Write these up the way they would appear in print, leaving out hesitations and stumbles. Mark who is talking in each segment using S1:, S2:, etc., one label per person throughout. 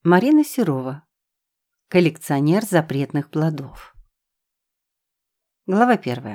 S1: Марина Серова. Коллекционер запретных плодов. Глава 1.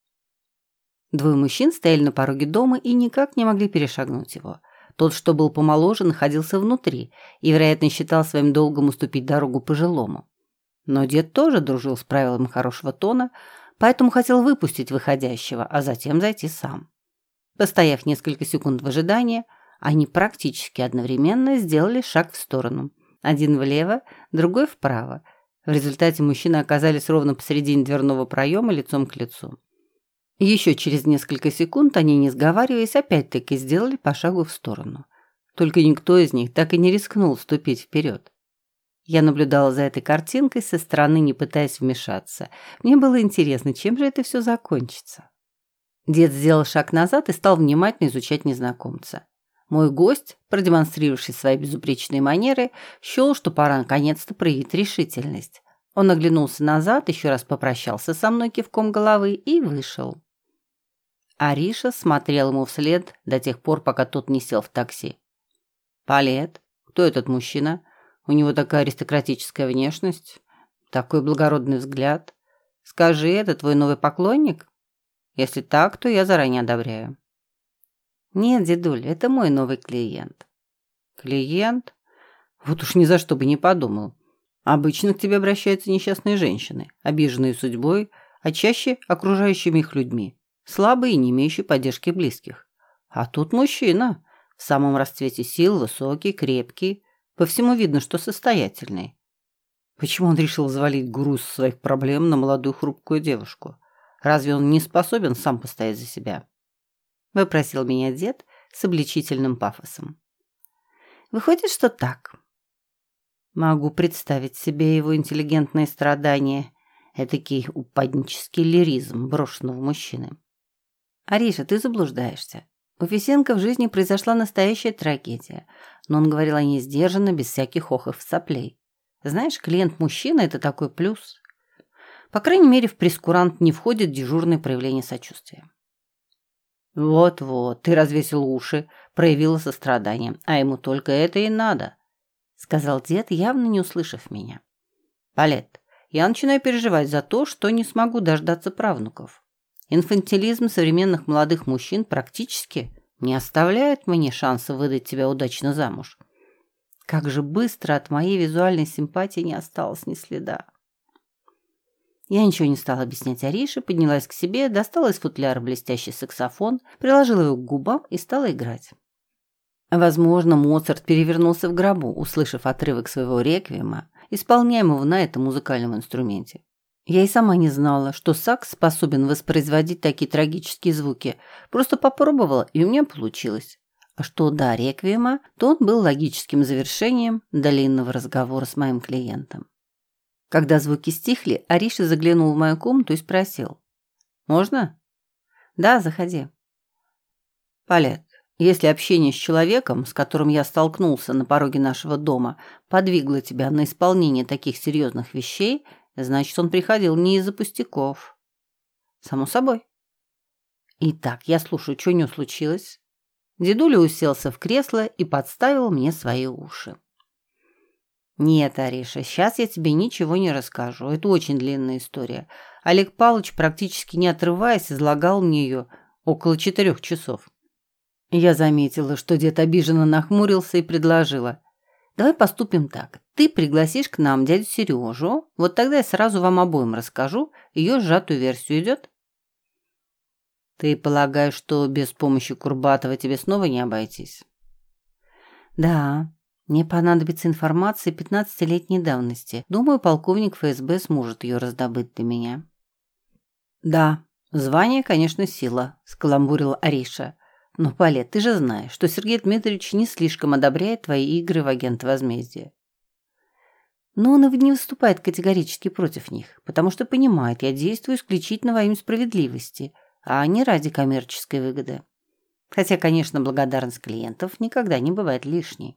S1: Двое мужчин стояли на пороге дома и никак не могли перешагнуть его. Тот, что был помоложе, находился внутри и, вероятно, считал своим долгом уступить дорогу пожилому. Но дед тоже дружил с правилами хорошего тона, поэтому хотел выпустить выходящего, а затем зайти сам. Постояв несколько секунд в ожидании, они практически одновременно сделали шаг в сторону. Один влево, другой вправо. В результате мужчины оказались ровно посередине дверного проема лицом к лицу. Еще через несколько секунд они, не сговариваясь, опять-таки сделали по шагу в сторону. Только никто из них так и не рискнул вступить вперед. Я наблюдала за этой картинкой со стороны, не пытаясь вмешаться. Мне было интересно, чем же это все закончится. Дед сделал шаг назад и стал внимательно изучать незнакомца. Мой гость, продемонстрировавший свои безупречные манеры, счел, что пора наконец-то проявить решительность. Он оглянулся назад, еще раз попрощался со мной кивком головы и вышел. Ариша смотрел ему вслед до тех пор, пока тот не сел в такси. «Палет, кто этот мужчина? У него такая аристократическая внешность, такой благородный взгляд. Скажи, это твой новый поклонник? Если так, то я заранее одобряю». «Нет, дедуль, это мой новый клиент». «Клиент? Вот уж ни за что бы не подумал. Обычно к тебе обращаются несчастные женщины, обиженные судьбой, а чаще окружающими их людьми, слабые и не имеющие поддержки близких. А тут мужчина, в самом расцвете сил, высокий, крепкий, по всему видно, что состоятельный. Почему он решил завалить груз своих проблем на молодую хрупкую девушку? Разве он не способен сам постоять за себя?» — выпросил меня дед с обличительным пафосом. «Выходит, что так. Могу представить себе его интеллигентные страдания, этакий упаднический лиризм брошенного мужчины. Ариша, ты заблуждаешься. У Фисенко в жизни произошла настоящая трагедия, но он говорил о ней сдержанно, без всяких охов и соплей. Знаешь, клиент-мужчина – это такой плюс. По крайней мере, в прейскурант не входит дежурное проявление сочувствия». «Вот-вот, ты развесил уши, проявила сострадание, а ему только это и надо», — сказал дед, явно не услышав меня. «Палет, я начинаю переживать за то, что не смогу дождаться правнуков. Инфантилизм современных молодых мужчин практически не оставляет мне шанса выдать тебя удачно замуж. Как же быстро от моей визуальной симпатии не осталось ни следа». Я ничего не стала объяснять Арише, поднялась к себе, достала из футляра блестящий саксофон, приложила его к губам и стала играть. Возможно, Моцарт перевернулся в гробу, услышав отрывок своего реквиема, исполняемого на этом музыкальном инструменте. Я и сама не знала, что сакс способен воспроизводить такие трагические звуки. Просто попробовала, и у меня получилось. А что до реквиема, то он был логическим завершением длинного разговора с моим клиентом. Когда звуки стихли, Ариша заглянул в мою комнату и спросил: «Можно?» «Да, заходи». «Палет, если общение с человеком, с которым я столкнулся на пороге нашего дома, подвигло тебя на исполнение таких серьезных вещей, значит, он приходил не из-за пустяков». «Само собой». «Итак, я слушаю, что у него случилось?» Дедуля уселся в кресло и подставил мне свои уши. «Нет, Ариша, сейчас я тебе ничего не расскажу. Это очень длинная история. Олег Павлович, практически не отрываясь, излагал мне ее около 4 часов». Я заметила, что дед обиженно нахмурился и предложила: «Давай поступим так. Ты пригласишь к нам дядю Сережу, вот тогда я сразу вам обоим расскажу ее сжатую версию. Идет?» «Ты полагаешь, что без помощи Курбатова тебе снова не обойтись?» «Да. Мне понадобится информация 15-летней давности. Думаю, полковник ФСБ сможет ее раздобыть для меня». «Да, звание, конечно, сила», — скаламбурила Ариша. «Но, Палет, ты же знаешь, что Сергей Дмитриевич не слишком одобряет твои игры в агента возмездия». «Но он и не выступает категорически против них, потому что понимает, я действую исключительно во имя справедливости, а не ради коммерческой выгоды. Хотя, конечно, благодарность клиентов никогда не бывает лишней».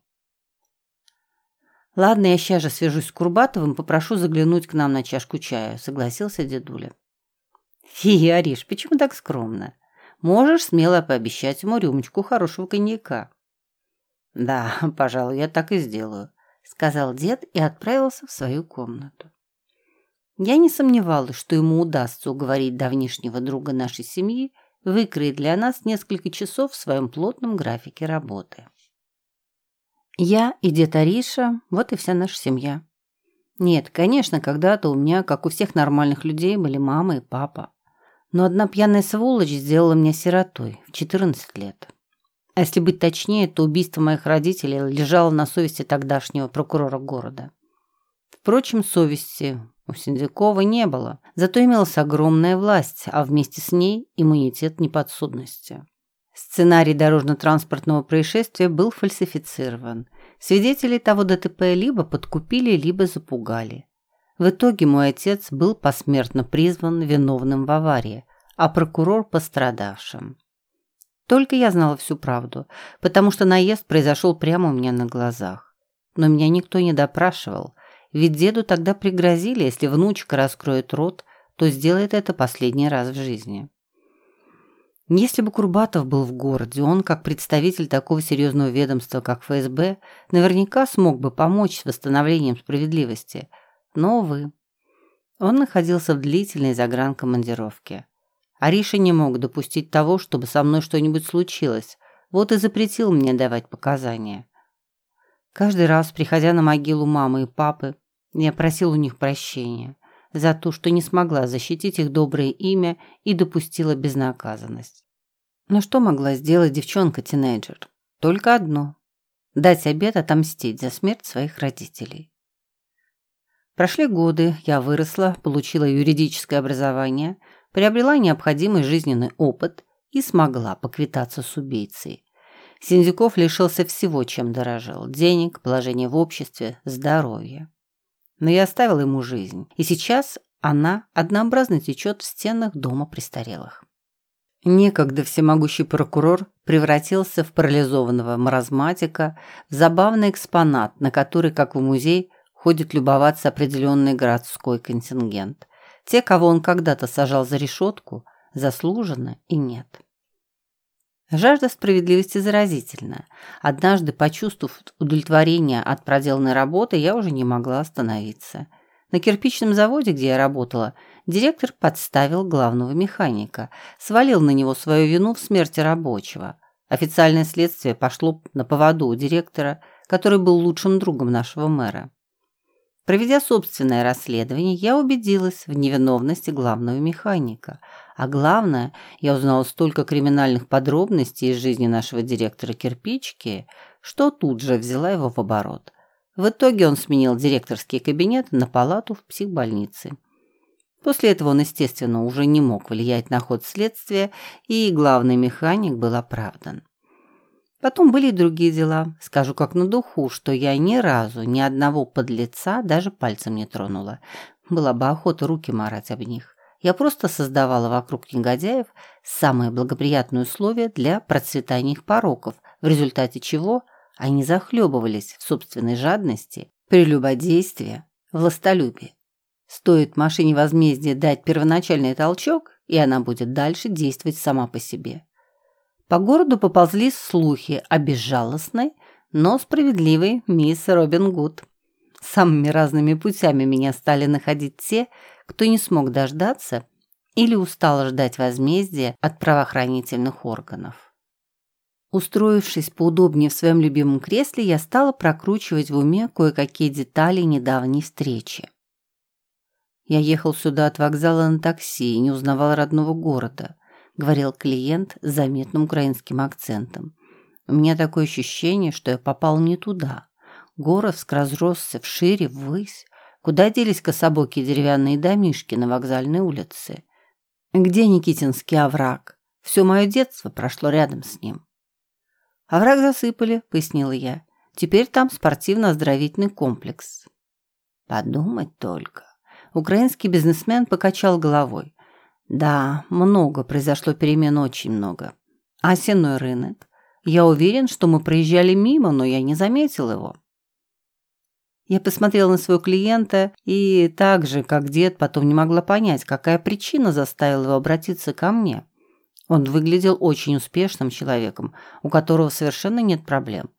S1: «Ладно, я сейчас же свяжусь с Курбатовым, попрошу заглянуть к нам на чашку чая», — согласился дедуля. «Фи, Ариш, почему так скромно? Можешь смело пообещать ему рюмочку хорошего коньяка». «Да, пожалуй, я так и сделаю», — сказал дед и отправился в свою комнату. Я не сомневалась, что ему удастся уговорить давнишнего друга нашей семьи выкроить для нас несколько часов в своем плотном графике работы. Я и дед Ариша – вот и вся наша семья. Нет, конечно, когда-то у меня, как у всех нормальных людей, были мама и папа. Но одна пьяная сволочь сделала меня сиротой в 14 лет. А если быть точнее, то убийство моих родителей лежало на совести тогдашнего прокурора города. Впрочем, совести у Синдзюкова не было, зато имелась огромная власть, а вместе с ней иммунитет неподсудности. Сценарий дорожно-транспортного происшествия был фальсифицирован. Свидетелей того ДТП либо подкупили, либо запугали. В итоге мой отец был посмертно призван виновным в аварии, а прокурор – пострадавшим. Только я знала всю правду, потому что наезд произошел прямо у меня на глазах. Но меня никто не допрашивал, ведь деду тогда пригрозили, если внучка раскроет рот, то сделает это последний раз в жизни. Если бы Курбатов был в городе, он, как представитель такого серьезного ведомства, как ФСБ, наверняка смог бы помочь с восстановлением справедливости. Но, увы, он находился в длительной загранкомандировке. Ариша не мог допустить того, чтобы со мной что-нибудь случилось, вот и запретил мне давать показания. Каждый раз, приходя на могилу мамы и папы, я просил у них прощения за то, что не смогла защитить их доброе имя и допустила безнаказанность. Но что могла сделать девчонка-тинейджер? Только одно – дать обет отомстить за смерть своих родителей. Прошли годы, я выросла, получила юридическое образование, приобрела необходимый жизненный опыт и смогла поквитаться с убийцей. Синдзюков лишился всего, чем дорожил – денег, положения в обществе, здоровья. Но я оставила ему жизнь, и сейчас она однообразно течет в стенах дома престарелых. Некогда всемогущий прокурор превратился в парализованного маразматика, в забавный экспонат, на который, как в музей, ходит любоваться определенный городской контингент. Те, кого он когда-то сажал за решетку, заслуженно и нет. Жажда справедливости заразительна. Однажды, почувствовав удовлетворение от проделанной работы, я уже не могла остановиться. На кирпичном заводе, где я работала, директор подставил главного механика, свалил на него свою вину в смерти рабочего. Официальное следствие пошло на поводу у директора, который был лучшим другом нашего мэра. Проведя собственное расследование, я убедилась в невиновности главного механика. А главное, я узнала столько криминальных подробностей из жизни нашего директора кирпички, что тут же взяла его в оборот. В итоге он сменил директорский кабинет на палату в психбольнице. После этого он, естественно, уже не мог влиять на ход следствия, и главный механик был оправдан. Потом были и другие дела. Скажу как на духу, что я ни разу ни одного подлеца даже пальцем не тронула. Была бы охота руки марать об них. Я просто создавала вокруг негодяев самые благоприятные условия для процветания их пороков, в результате чего они захлебывались в собственной жадности, прелюбодействии, властолюбии. Стоит машине возмездия дать первоначальный толчок, и она будет дальше действовать сама по себе. По городу поползли слухи о безжалостной, но справедливой мисс Робин Гуд. Самыми разными путями меня стали находить те, кто не смог дождаться или устал ждать возмездия от правоохранительных органов. Устроившись поудобнее в своем любимом кресле, я стала прокручивать в уме кое-какие детали недавней встречи. Я ехал сюда от вокзала на такси и не узнавал родного города, говорил клиент с заметным украинским акцентом. У меня такое ощущение, что я попал не туда. Город разросся вшире, ввысь. Куда делись кособокие деревянные домишки на вокзальной улице? Где Никитинский овраг? Все мое детство прошло рядом с ним. Овраг засыпали, пояснила я. Теперь там спортивно-оздоровительный комплекс. Подумать только. Украинский бизнесмен покачал головой. Да, много произошло перемен, очень много. А сенной рынок? Я уверен, что мы проезжали мимо, но я не заметил его. Я посмотрела на своего клиента и так же, как дед, потом не могла понять, какая причина заставила его обратиться ко мне. Он выглядел очень успешным человеком, у которого совершенно нет проблем.